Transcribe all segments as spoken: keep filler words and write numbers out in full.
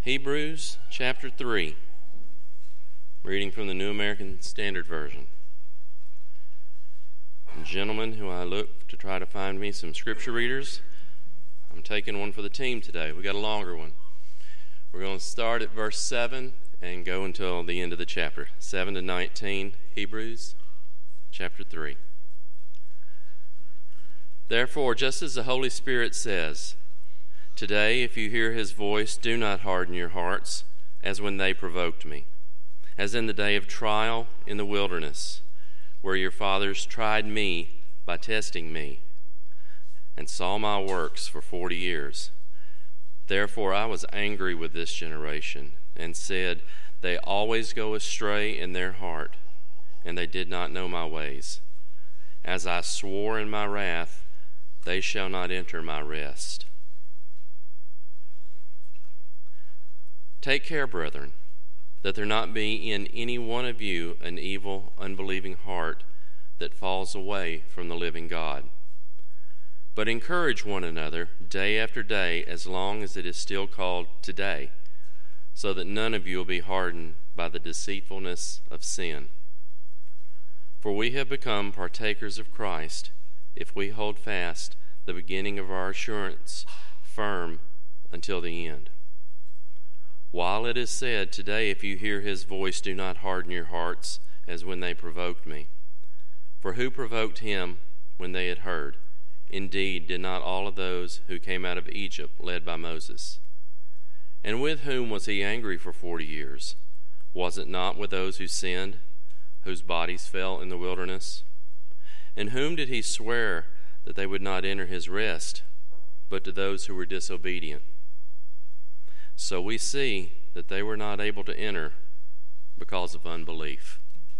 Hebrews chapter three, reading from the New American Standard Version. And gentlemen who I look to try to find me some scripture readers, I'm taking one for the team today. We got a longer one. We're going to start at verse seven and go until the end of the chapter. seven to nineteen, Hebrews chapter three. Therefore, just as the Holy Spirit says, today, if you hear his voice, do not harden your hearts, as when they provoked me, as in the day of trial in the wilderness, where your fathers tried me by testing me, and saw my works for forty years. Therefore I was angry with this generation, and said, they always go astray in their heart, and they did not know my ways. As I swore in my wrath, they shall not enter my rest. Take care, brethren, that there not be in any one of you an evil, unbelieving heart that falls away from the living God. But encourage one another day after day, as long as it is still called today, so that none of you will be hardened by the deceitfulness of sin. For we have become partakers of Christ, if we hold fast the beginning of our assurance firm until the end. While it is said, today if you hear his voice, do not harden your hearts, as when they provoked me. For who provoked him when they had heard? Indeed, did not all of those who came out of Egypt, led by Moses? And with whom was he angry for forty years? Was it not with those who sinned, whose bodies fell in the wilderness? And whom did he swear that they would not enter his rest, but to those who were disobedient? So we see that they were not able to enter because of unbelief.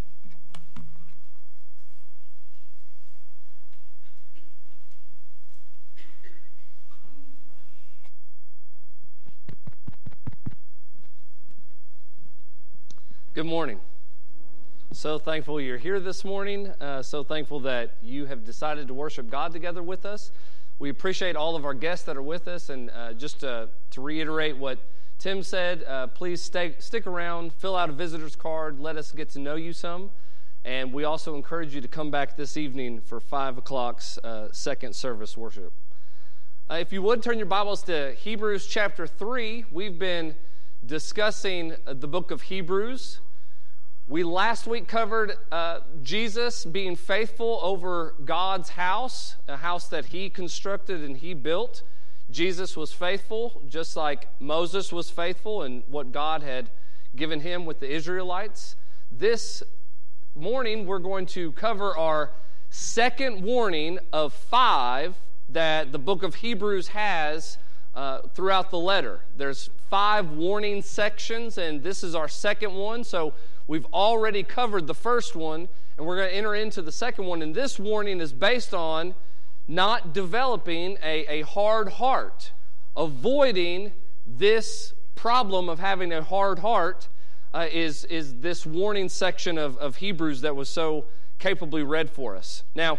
Good morning. So thankful you're here this morning. Uh, so thankful that you have decided to worship God together with us. We appreciate all of our guests that are with us. And uh, just to, to reiterate what Tim said, uh, please stay, stick around, fill out a visitor's card, let us get to know you some. And we also encourage you to come back this evening for five o'clock's uh, second service worship. Uh, if you would, turn your Bibles to Hebrews chapter three. We've been discussing the book of Hebrews. We last week covered uh, Jesus being faithful over God's house, a house that he constructed and he built. Jesus was faithful, just like Moses was faithful in what God had given him with the Israelites. This morning, we're going to cover our second warning of five that the book of Hebrews has uh, throughout the letter. There's five warning sections, and this is our second one. So we've already covered the first one, and we're going to enter into the second one. And this warning is based on not developing a, a hard heart, avoiding this problem of having a hard heart uh, is, is this warning section of, of Hebrews that was so capably read for us. Now,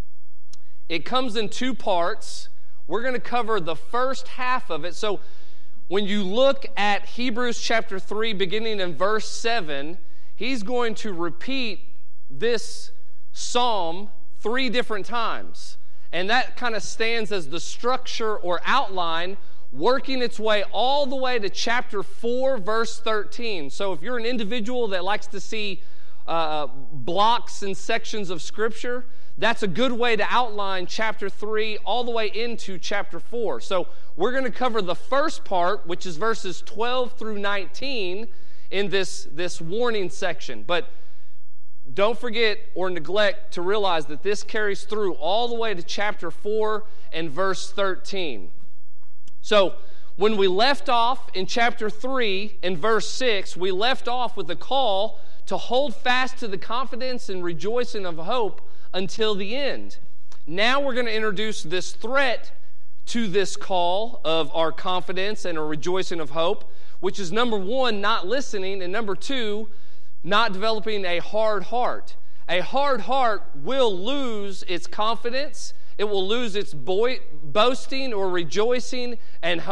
it comes in two parts. We're going to cover the first half of it. So when you look at Hebrews chapter three, beginning in verse seven, he's going to repeat this psalm three different times. And that kind of stands as the structure or outline, working its way all the way to chapter four, verse thirteen. So if you're an individual that likes to see uh, blocks and sections of Scripture, that's a good way to outline chapter three all the way into chapter four. So we're going to cover the first part, which is verses twelve through nineteen in this, this warning section. But don't forget or neglect to realize that this carries through all the way to chapter four and verse thirteen. So when we left off in chapter three and verse six, we left off with a call to hold fast to the confidence and rejoicing of hope until the end. Now we're going to introduce this threat to this call of our confidence and a rejoicing of hope, which is number one, not listening, and number two, not developing a hard heart. A hard heart will lose its confidence. It will lose its boy- boasting or rejoicing and hope,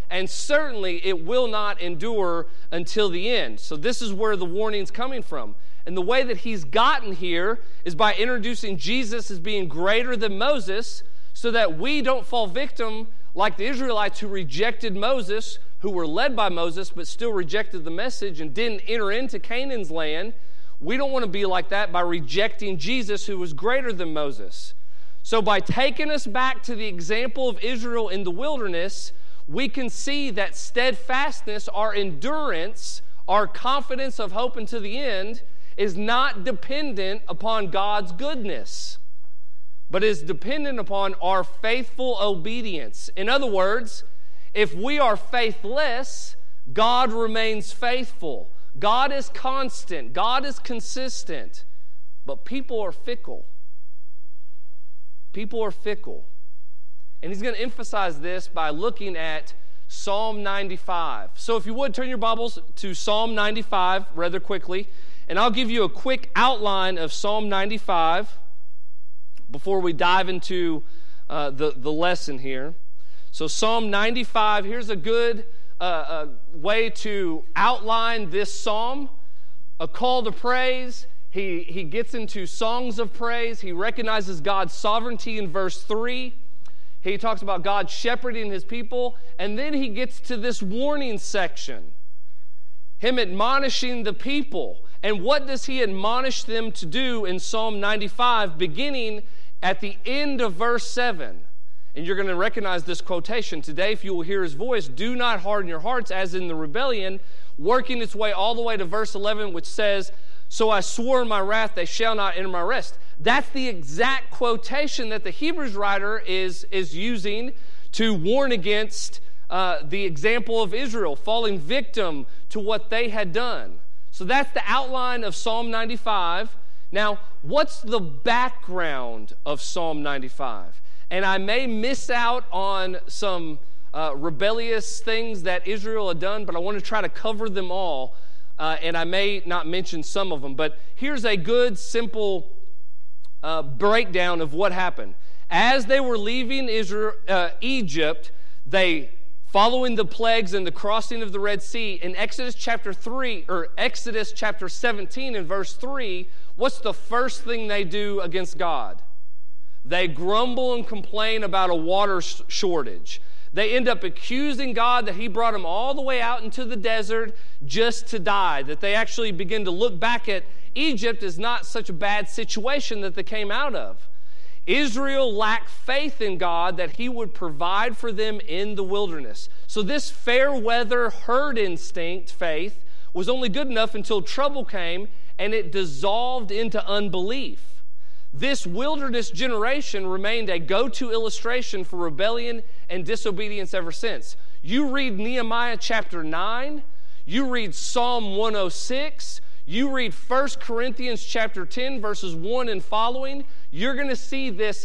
and certainly it will not endure until the end. So this is where the warning's coming from. And the way that he's gotten here is by introducing Jesus as being greater than Moses, so that we don't fall victim like the Israelites who rejected Moses, who were led by Moses but still rejected the message and didn't enter into Canaan's land. We don't want to be like that by rejecting Jesus, who was greater than Moses. So by taking us back to the example of Israel in the wilderness, we can see that steadfastness, our endurance, our confidence of hope unto the end, is not dependent upon God's goodness, but is dependent upon our faithful obedience. In other words, if we are faithless, God remains faithful. God is constant. God is consistent. But people are fickle. People are fickle. And he's going to emphasize this by looking at Psalm ninety-five. So if you would, turn your Bibles to Psalm ninety-five rather quickly. And I'll give you a quick outline of Psalm ninety-five before we dive into uh, the, the lesson here. So Psalm ninety-five, here's a good uh, uh, way to outline this psalm. A call to praise. He, he gets into songs of praise. He recognizes God's sovereignty in verse three. He talks about God shepherding his people. And then he gets to this warning section. Him admonishing the people. And what does he admonish them to do in Psalm ninety-five, beginning at the end of verse seven? And you're going to recognize this quotation. Today, if you will hear his voice, do not harden your hearts as in the rebellion, working its way all the way to verse eleven, which says, so I swore in my wrath, they shall not enter my rest. That's the exact quotation that the Hebrews writer is, is using to warn against uh, the example of Israel, falling victim to what they had done. So that's the outline of Psalm ninety-five. Now, what's the background of Psalm ninety-five? And I may miss out on some uh, rebellious things that Israel had done, but I want to try to cover them all. Uh, and I may not mention some of them. But here's a good, simple uh, breakdown of what happened. As they were leaving Israel, uh, Egypt, they, following the plagues and the crossing of the Red Sea, in Exodus chapter three, or Exodus chapter seventeen in verse three, what's the first thing they do against God? They grumble and complain about a water shortage. They end up accusing God that he brought them all the way out into the desert just to die. That they actually begin to look back at Egypt as not such a bad situation that they came out of. Israel lacked faith in God that he would provide for them in the wilderness. So this fair weather herd instinct faith was only good enough until trouble came and it dissolved into unbelief. This wilderness generation remained a go-to illustration for rebellion and disobedience ever since. You read Nehemiah chapter nine, you read Psalm one oh six, you read First Corinthians chapter ten, verses one and following, you're going to see this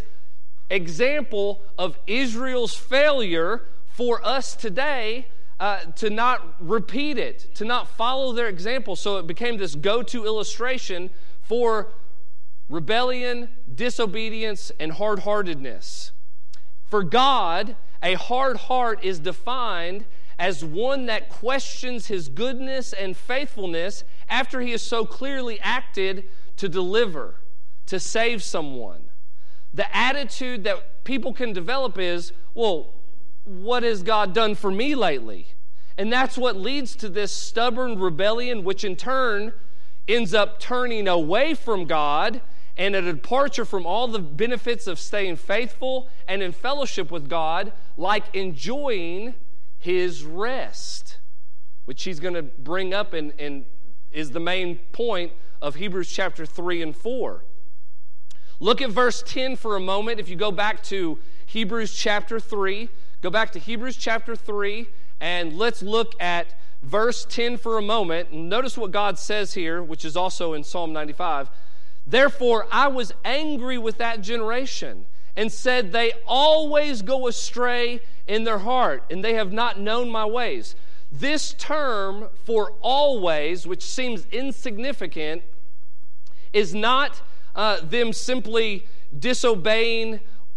example of Israel's failure for us today uh, to not repeat it, to not follow their example. So it became this go-to illustration for rebellion, disobedience, and hard-heartedness. For God, a hard heart is defined as one that questions his goodness and faithfulness after he has so clearly acted to deliver, to save someone. The attitude that people can develop is, well, what has God done for me lately? And that's what leads to this stubborn rebellion, which in turn ends up turning away from God and a departure from all the benefits of staying faithful and in fellowship with God, like enjoying his rest, which he's going to bring up and, and is the main point of Hebrews chapter three and four. Look at verse ten for a moment. If you go back to Hebrews chapter three, go back to Hebrews chapter three, and let's look at verse ten for a moment. And notice what God says here, which is also in Psalm ninety-five. Therefore, I was angry with that generation and said, they always go astray in their heart, and they have not known my ways. This term for always, which seems insignificant, is not uh, them simply disobeying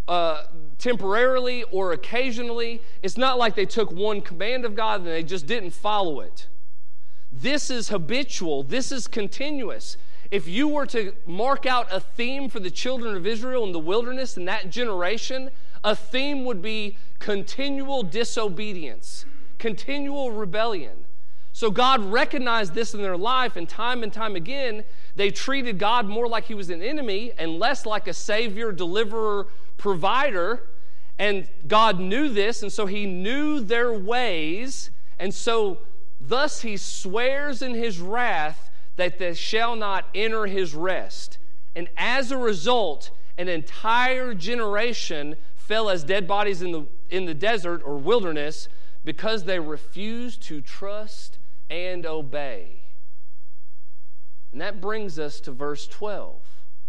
uh, temporarily or occasionally. It's not like they took one command of God and they just didn't follow it. This is habitual. This is continuous. If you were to mark out a theme for the children of Israel in the wilderness in that generation, a theme would be continual disobedience, continual rebellion. So God recognized this in their life, and time and time again, they treated God more like he was an enemy and less like a savior, deliverer, provider. And God knew this, and so he knew their ways, and so thus he swears in his wrath that they shall not enter his rest. And as a result, an entire generation fell as dead bodies in the, in the desert or wilderness because they refused to trust and obey. And that brings us to verse twelve.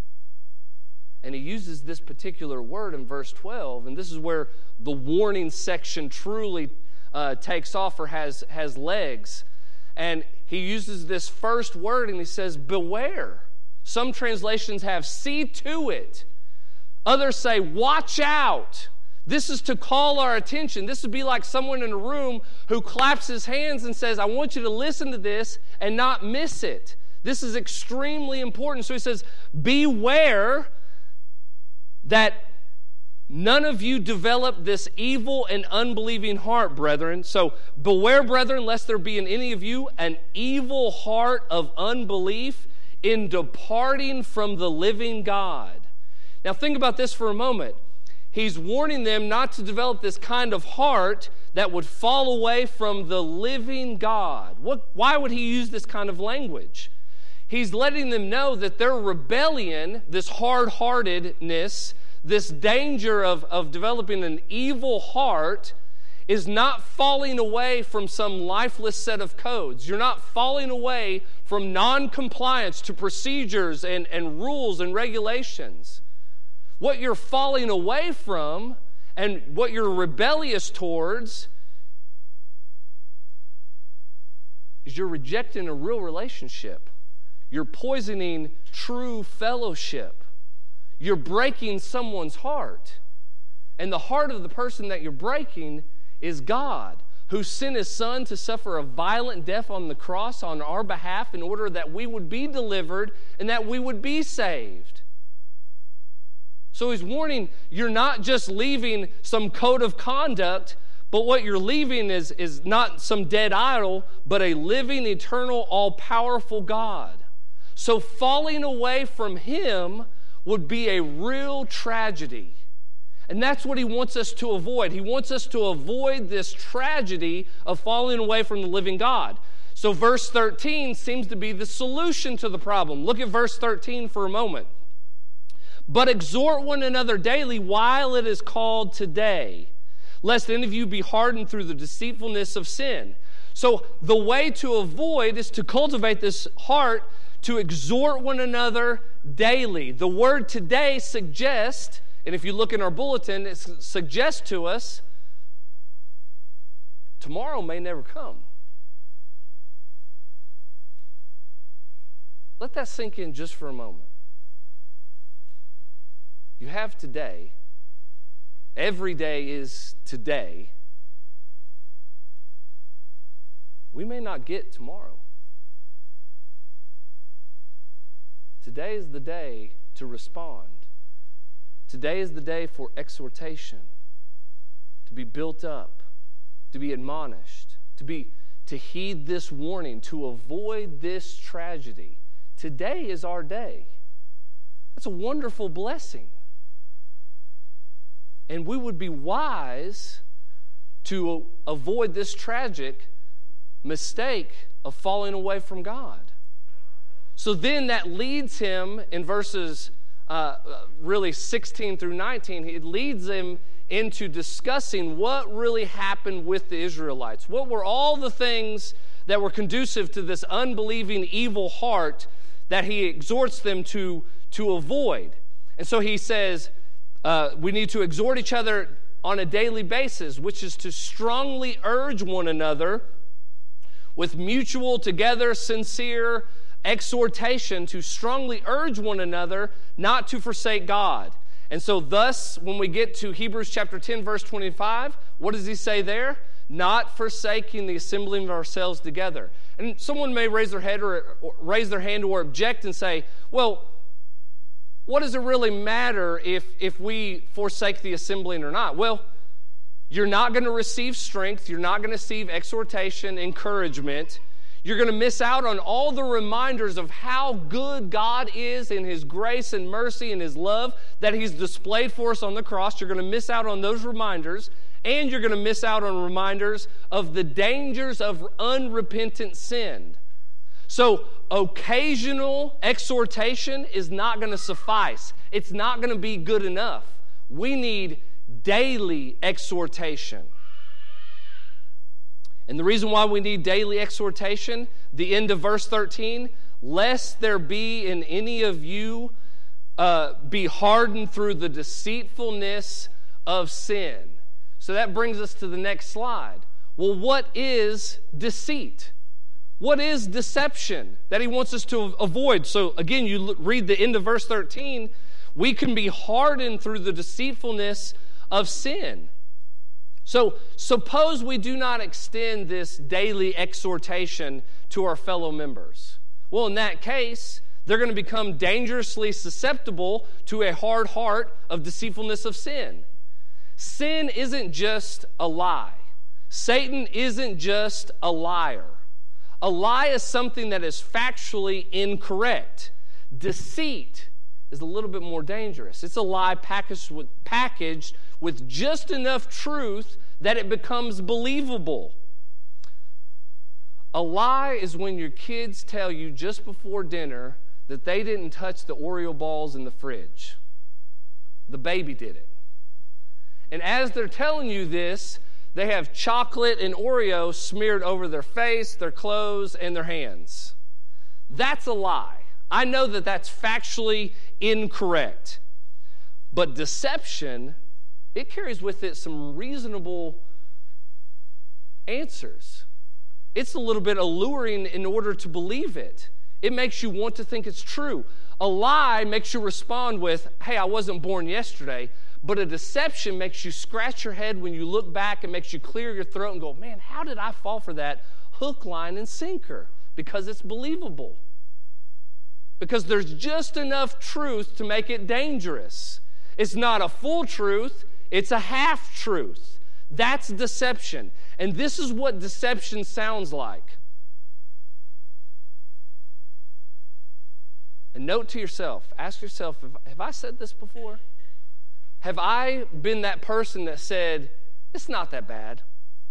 And he uses this particular word in verse twelve, and this is where the warning section truly uh, takes off or has, has legs. And he uses this first word and he says, beware. Some translations have see to it. Others say, watch out. This is to call our attention. This would be like someone in a room who claps his hands and says, I want you to listen to this and not miss it. This is extremely important. So he says, beware that none of you develop this evil and unbelieving heart, brethren. So beware, brethren, lest there be in any of you an evil heart of unbelief in departing from the living God. Now think about this for a moment. He's warning them not to develop this kind of heart that would fall away from the living God. What, why would he use this kind of language? He's letting them know that their rebellion, this hard-heartedness, this danger of, of developing an evil heart is not falling away from some lifeless set of codes. You're not falling away from non-compliance to procedures and, and rules and regulations. What you're falling away from and what you're rebellious towards is you're rejecting a real relationship. You're poisoning true fellowship. You're breaking someone's heart. And the heart of the person that you're breaking is God, who sent his Son to suffer a violent death on the cross on our behalf in order that we would be delivered and that we would be saved. So he's warning, you're not just leaving some code of conduct, but what you're leaving is, is not some dead idol, but a living, eternal, all-powerful God. So falling away from him would be a real tragedy. And that's what he wants us to avoid. He wants us to avoid this tragedy of falling away from the living God. So verse thirteen seems to be the solution to the problem. Look at verse thirteen for a moment. But exhort one another daily while it is called today, lest any of you be hardened through the deceitfulness of sin. So the way to avoid is to cultivate this heart to exhort one another daily. The word today suggests, and if you look in our bulletin, it suggests to us, tomorrow may never come. Let that sink in just for a moment. You have today. Every day is today. We may not get tomorrow. Today is the day to respond. Today is the day for exhortation, to be built up, to be admonished, to be to heed this warning, to avoid this tragedy. Today is our day. That's a wonderful blessing. And we would be wise to avoid this tragic mistake of falling away from God. So then that leads him in verses uh, really sixteen through nineteen, it leads him into discussing what really happened with the Israelites. What were all the things that were conducive to this unbelieving evil heart that he exhorts them to, to avoid? And so he says, Uh, we need to exhort each other on a daily basis, which is to strongly urge one another with mutual, together, sincere exhortation, to strongly urge one another not to forsake God. And so thus, when we get to Hebrews chapter ten, verse twenty-five, what does he say there? Not forsaking the assembling of ourselves together. And someone may raise their head or, or raise their hand or object and say, well, what does it really matter if, if we forsake the assembling or not? Well, you're not going to receive strength. You're not going to receive exhortation, encouragement. You're going to miss out on all the reminders of how good God is in His grace and mercy and His love that He's displayed for us on the cross. You're going to miss out on those reminders, and you're going to miss out on reminders of the dangers of unrepentant sin. So occasional exhortation is not going to suffice. It's not going to be good enough. We need daily exhortation. And the reason why we need daily exhortation, the end of verse thirteen, lest there be in any of you uh, be hardened through the deceitfulness of sin. So that brings us to the next slide. Well, what is deceit? What is deception that he wants us to avoid? So again, you read the end of verse thirteen, we can be hardened through the deceitfulness of sin. So suppose we do not extend this daily exhortation to our fellow members. Well, in that case, they're going to become dangerously susceptible to a hard heart of deceitfulness of sin. Sin isn't just a lie. Satan isn't just a liar. A lie is something that is factually incorrect. Deceit is a little bit more dangerous. It's a lie packaged with, packaged with just enough truth that it becomes believable. A lie is when your kids tell you just before dinner that they didn't touch the Oreo balls in the fridge. The baby did it. And as they're telling you this, they have chocolate and Oreo smeared over their face, their clothes, and their hands. That's a lie. I know that that's factually incorrect. But deception, it carries with it some reasonable answers. It's a little bit alluring in order to believe it. It makes you want to think it's true. A lie makes you respond with, hey, I wasn't born yesterday. But a deception makes you scratch your head when you look back and makes you clear your throat and go, man, how did I fall for that hook, line, and sinker? Because it's believable. Because there's just enough truth to make it dangerous. It's not a full truth, it's a half truth. That's deception. And this is what deception sounds like. And note to yourself, ask yourself, have I said this before? Have I been that person that said, it's not that bad?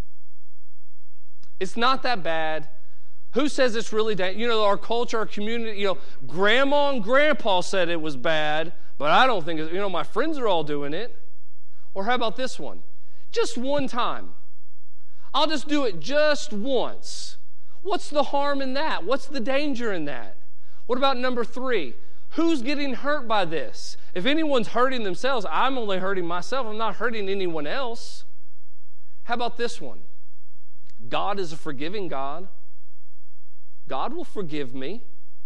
It's not that bad. Who says it's really bad? You know, our culture, our community, you know, grandma and grandpa said it was bad, but I don't think, it, you know, my friends are all doing it. Or how about this one? Just one time. I'll just do it just once. What's the harm in that? What's the danger in that? What about number three? Who's getting hurt by this? If anyone's hurting themselves, I'm only hurting myself. I'm not hurting anyone else. How about this one? God is a forgiving God. God will forgive me.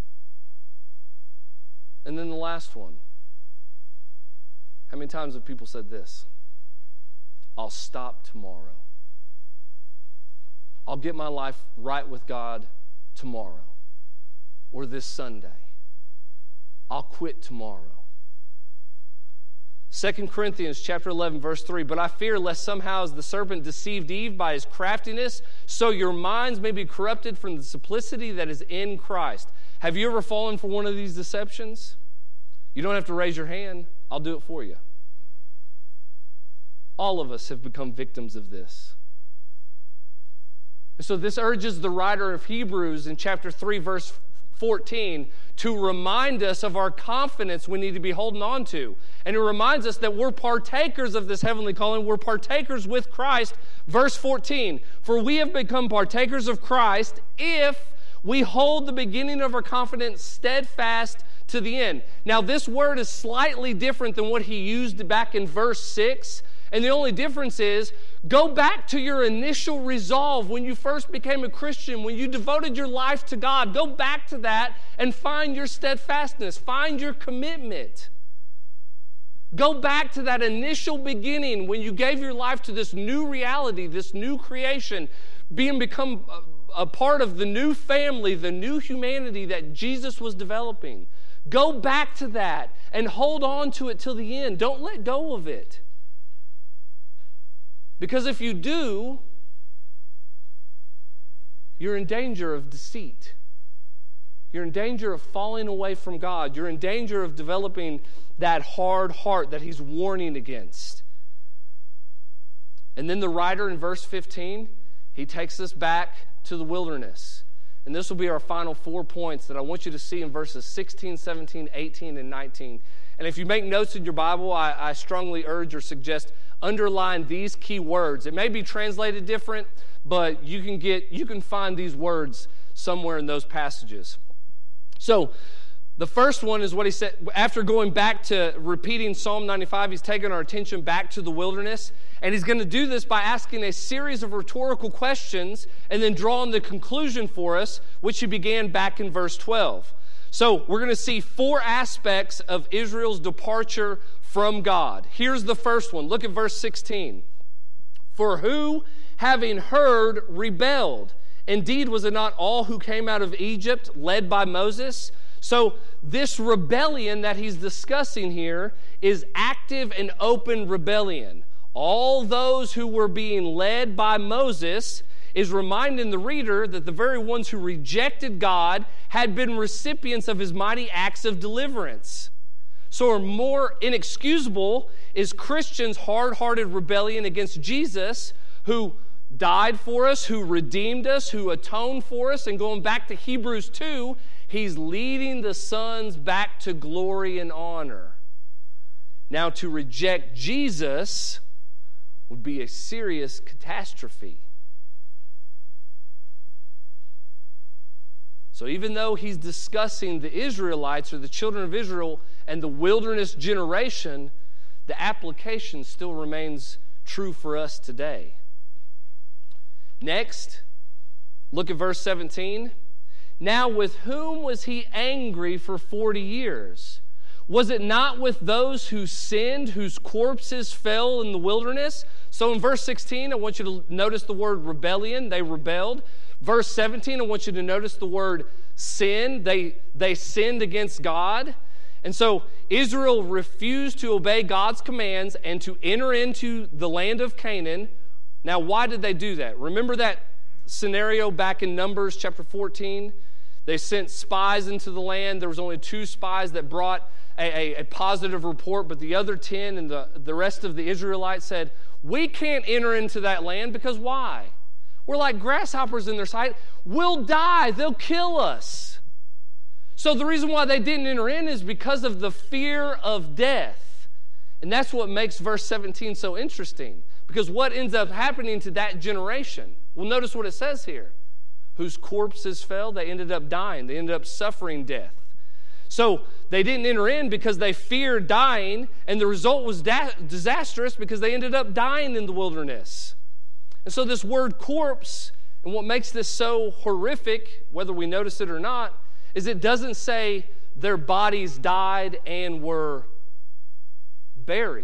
And then the last one. How many times have people said this? I'll stop tomorrow. I'll get my life right with God tomorrow or this Sunday. I'll quit tomorrow. Second Corinthians chapter eleven, verse three, but I fear lest somehow as the serpent deceived Eve by his craftiness, so your minds may be corrupted from the simplicity that is in Christ. Have you ever fallen for one of these deceptions? You don't have to raise your hand. I'll do it for you. All of us have become victims of this. And so this urges the writer of Hebrews in chapter three, verse fourteen, to remind us of our confidence we need to be holding on to. And it reminds us that we're partakers of this heavenly calling. We're partakers with Christ. Verse fourteen, for we have become partakers of Christ if we hold the beginning of our confidence steadfast to the end. Now, this word is slightly different than what he used back in verse six. And the only difference is, go back to your initial resolve when you first became a Christian, when you devoted your life to God. Go back to that and find your steadfastness. Find your commitment. Go back to that initial beginning when you gave your life to this new reality, this new creation, being become a, a part of the new family, the new humanity that Jesus was developing. Go back to that and hold on to it till the end. Don't let go of it. Because if you do, you're in danger of deceit. You're in danger of falling away from God. You're in danger of developing that hard heart that he's warning against. And then the writer in verse fifteen, he takes us back to the wilderness. And this will be our final four points that I want you to see in verses sixteen, seventeen, eighteen, and nineteen. And if you make notes in your Bible, I, I strongly urge or suggest underline these key words. It may be translated different, but you can get you can find these words somewhere in those passages. So, the first one is what he said. After going back to repeating Psalm ninety-five, he's taken our attention back to the wilderness. And he's going to do this by asking a series of rhetorical questions and then drawing the conclusion for us, which he began back in verse twelve. So we're going to see four aspects of Israel's departure from God. Here's the first one. Look at verse sixteen. For who, having heard, rebelled? Indeed, was it not all who came out of Egypt led by Moses? So this rebellion that he's discussing here is active and open rebellion. All those who were being led by Moses is reminding the reader that the very ones who rejected God had been recipients of his mighty acts of deliverance. So more inexcusable is Christians' hard-hearted rebellion against Jesus, who died for us, who redeemed us, who atoned for us. And going back to Hebrews two, he's leading the sons back to glory and honor. Now, to reject Jesus would be a serious catastrophe. So even though he's discussing the Israelites or the children of Israel and the wilderness generation, the application still remains true for us today. Next, look at verse seventeen. Now with whom was he angry for forty years? Was it not with those who sinned, whose corpses fell in the wilderness? So in verse sixteen, I want you to notice the word rebellion. They rebelled. Verse seventeen, I want you to notice the word sin. They, they sinned against God. And so Israel refused to obey God's commands and to enter into the land of Canaan. Now, why did they do that? Remember that scenario back in Numbers chapter fourteen? They sent spies into the land. There was only two spies that brought a, a, a positive report, but the other ten and the, the rest of the Israelites said, we can't enter into that land because why? We're like grasshoppers in their sight. We'll die. They'll kill us. So the reason why they didn't enter in is because of the fear of death. And that's what makes verse seventeen so interesting. Because what ends up happening to that generation? Well, notice what it says here. Whose corpses fell, they ended up dying. They ended up suffering death. So they didn't enter in because they feared dying, and the result was da- disastrous because they ended up dying in the wilderness. And so this word corpse, and what makes this so horrific, whether we notice it or not, is it doesn't say their bodies died and were buried.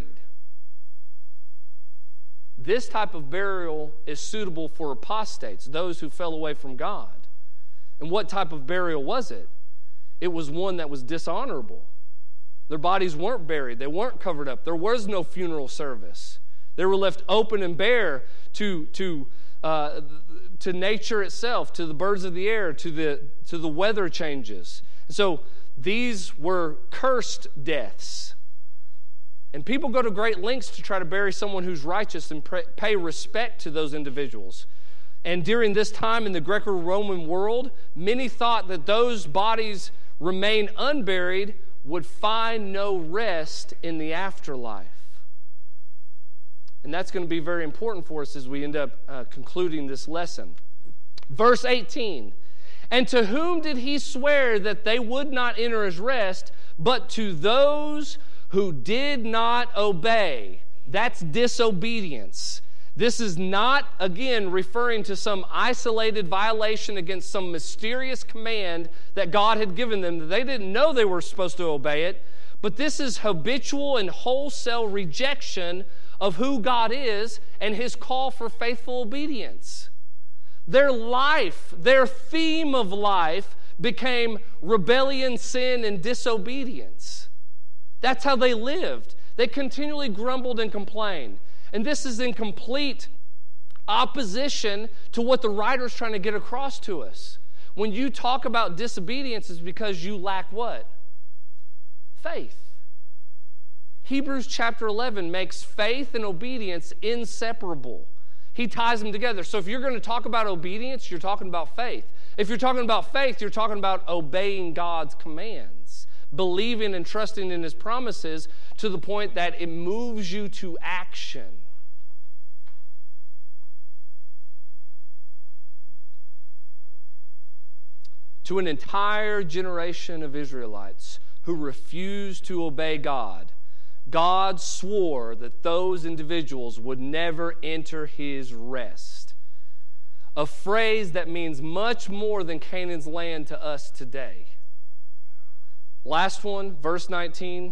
This type of burial is suitable for apostates, those who fell away from God. And what type of burial was it? It was one that was dishonorable. Their bodies weren't buried. They weren't covered up. There was no funeral service. They were left open and bare to, to, uh, to nature itself, to the birds of the air, to the, to the weather changes. And so these were cursed deaths. And people go to great lengths to try to bury someone who's righteous and pay respect to those individuals. And during this time in the Greco-Roman world, many thought that those bodies remain unburied would find no rest in the afterlife. And that's going to be very important for us as we end up uh, concluding this lesson. Verse eighteen, and to whom did he swear that they would not enter his rest, but to those who did not obey? That's disobedience. This is not, again, referring to some isolated violation against some mysterious command that God had given them. They didn't know they were supposed to obey it, But this is habitual and wholesale rejection of who God is and his call for faithful obedience. Their life, their theme of life became rebellion, sin, and disobedience. That's how they lived. They continually grumbled and complained. And this is in complete opposition to what the writer's trying to get across to us. When you talk about disobedience, it's because you lack what? Faith. Hebrews chapter eleven makes faith and obedience inseparable. He ties them together. So if you're going to talk about obedience, you're talking about faith. If you're talking about faith, you're talking about obeying God's commands, believing and trusting in his promises to the point that it moves you to action. To an entire generation of Israelites who refused to obey God, God swore that those individuals would never enter his rest. A phrase that means much more than Canaan's land to us today. Last one, verse nineteen.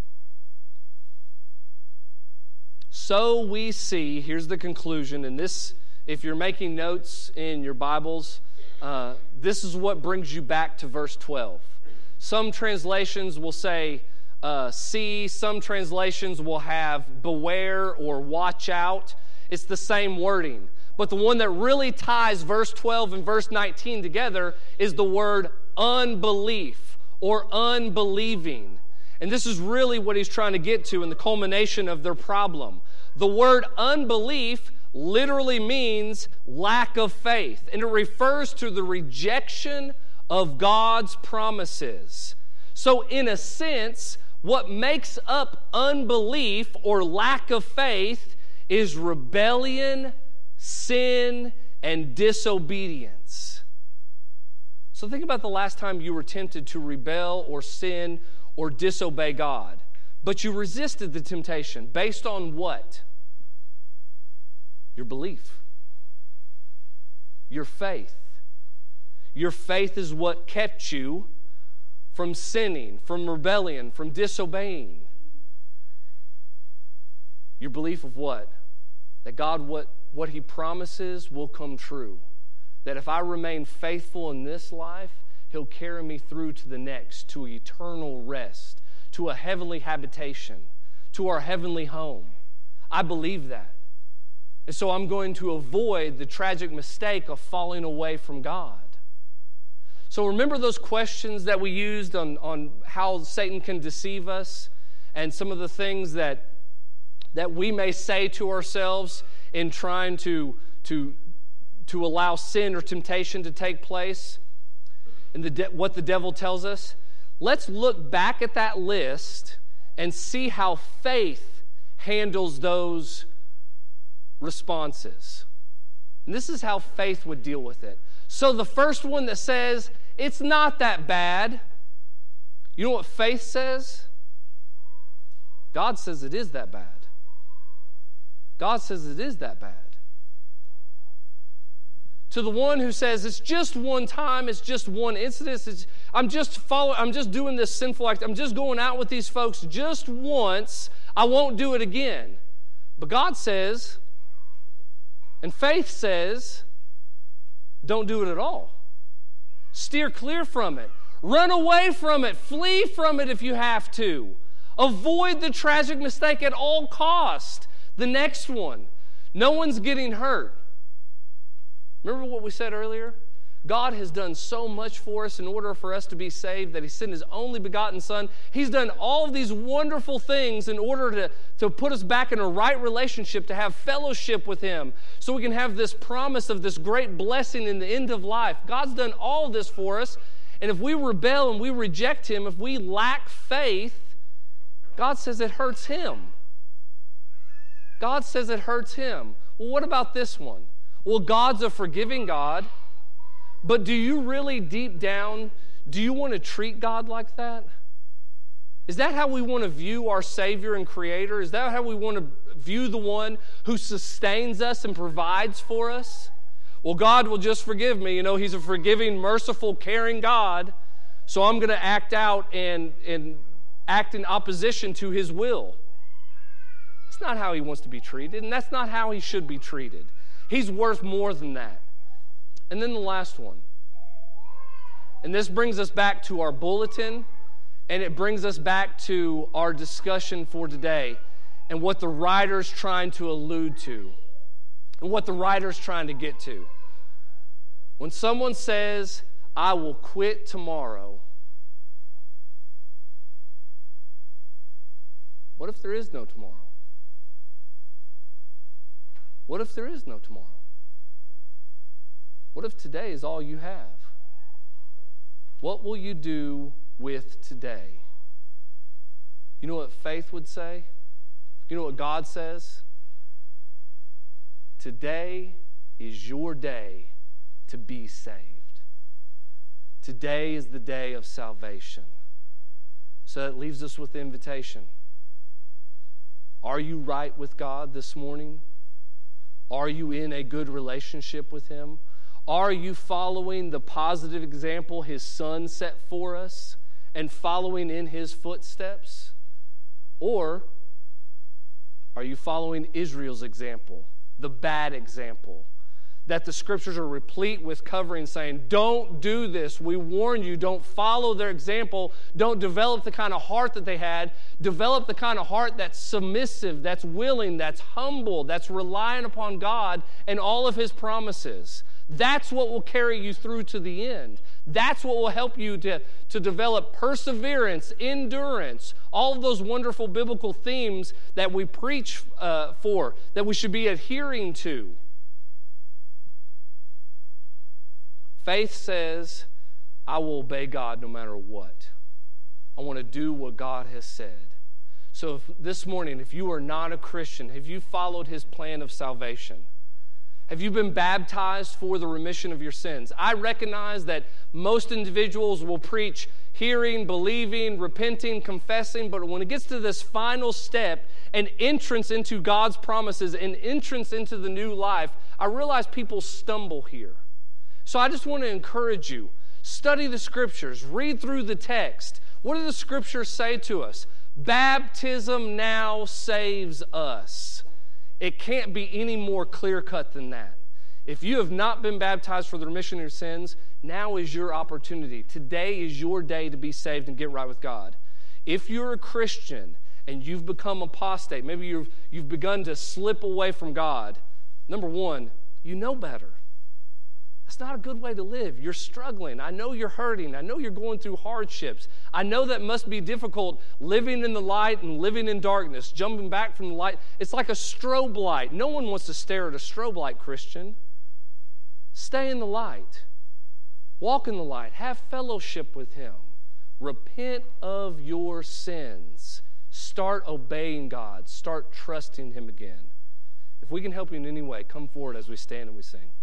So we see, here's the conclusion, and this, if you're making notes in your Bibles, uh, this is what brings you back to verse twelve. Some translations will say, Uh, see, some translations will have beware or watch out. It's the same wording. But the one that really ties verse twelve and verse nineteen together is the word unbelief or unbelieving. And this is really what he's trying to get to in the culmination of their problem. The word unbelief literally means lack of faith, and it refers to the rejection of God's promises. So in a sense, what makes up unbelief or lack of faith is rebellion, sin, and disobedience. So think about the last time you were tempted to rebel or sin or disobey God, but you resisted the temptation based on what? Your belief. Your faith. Your faith is what kept you from sinning, from rebellion, from disobeying. Your belief of what? That God, what, what he promises will come true. That if I remain faithful in this life, he'll carry me through to the next, to eternal rest, to a heavenly habitation, to our heavenly home. I believe that. And so I'm going to avoid the tragic mistake of falling away from God. So remember those questions that we used on, on how Satan can deceive us and some of the things that, that we may say to ourselves in trying to, to, to allow sin or temptation to take place and the de- what the devil tells us? Let's look back at that list and see how faith handles those responses. And this is how faith would deal with it. So the first one that says, it's not that bad. You know what faith says? God says it is that bad. God says it is that bad. To the one who says it's just one time, it's just one incident, it's, I'm just following, I'm just doing this sinful act, I'm just going out with these folks just once, I won't do it again. But God says, and faith says, don't do it at all. Steer clear from it. Run away from it. Flee from it if you have to. Avoid the tragic mistake at all cost. The next one, no one's getting hurt. Remember what we said earlier? God has done so much for us in order for us to be saved that he sent his only begotten Son. He's done all of these wonderful things in order to, to put us back in a right relationship, to have fellowship with him, so we can have this promise of this great blessing in the end of life. God's done all of this for us, and if we rebel and we reject him, if we lack faith, God says it hurts him. God says it hurts him. Well, what about this one? Well, God's a forgiving God. But do you really deep down, do you want to treat God like that? Is that how we want to view our Savior and Creator? Is that how we want to view the one who sustains us and provides for us? Well, God will just forgive me. You know, he's a forgiving, merciful, caring God. So I'm going to act out and, and act in opposition to his will. That's not how he wants to be treated, and that's not how he should be treated. He's worth more than that. And then the last one. And this brings us back to our bulletin, and it brings us back to our discussion for today and what the writer's trying to allude to and what the writer's trying to get to. When someone says, I will quit tomorrow, what if there is no tomorrow? What if there is no tomorrow? What if today is all you have? What will you do with today? You know what faith would say? You know what God says? Today is your day to be saved. Today is the day of salvation. So that leaves us with the invitation. Are you right with God this morning? Are you in a good relationship with Him? Are you following the positive example His Son set for us and following in His footsteps? Or are you following Israel's example, the bad example, that the Scriptures are replete with covering, saying, don't do this. We warn you, don't follow their example. Don't develop the kind of heart that they had. Develop the kind of heart that's submissive, that's willing, that's humble, that's reliant upon God and all of His promises. That's what will carry you through to the end. That's what will help you to, to develop perseverance, endurance, all of those wonderful biblical themes that we preach uh, for, that we should be adhering to. Faith says, I will obey God no matter what. I want to do what God has said. So if, this morning, if you are not a Christian, have you followed His plan of salvation? Have you been baptized for the remission of your sins? I recognize that most individuals will preach hearing, believing, repenting, confessing, but when it gets to this final step, an entrance into God's promises, an entrance into the new life, I realize people stumble here. So I just want to encourage you, study the Scriptures, read through the text. What do the Scriptures say to us? Baptism now saves us. It can't be any more clear-cut than that. If you have not been baptized for the remission of your sins, now is your opportunity. Today is your day to be saved and get right with God. If you're a Christian and you've become apostate, maybe you've, you've begun to slip away from God, number one, you know better. That's not a good way to live. You're struggling. I know you're hurting. I know you're going through hardships. I know that must be difficult living in the light and living in darkness, jumping back from the light. It's like a strobe light. No one wants to stare at a strobe light, Christian. Stay in the light. Walk in the light. Have fellowship with Him. Repent of your sins. Start obeying God. Start trusting Him again. If we can help you in any way, come forward as we stand and we sing.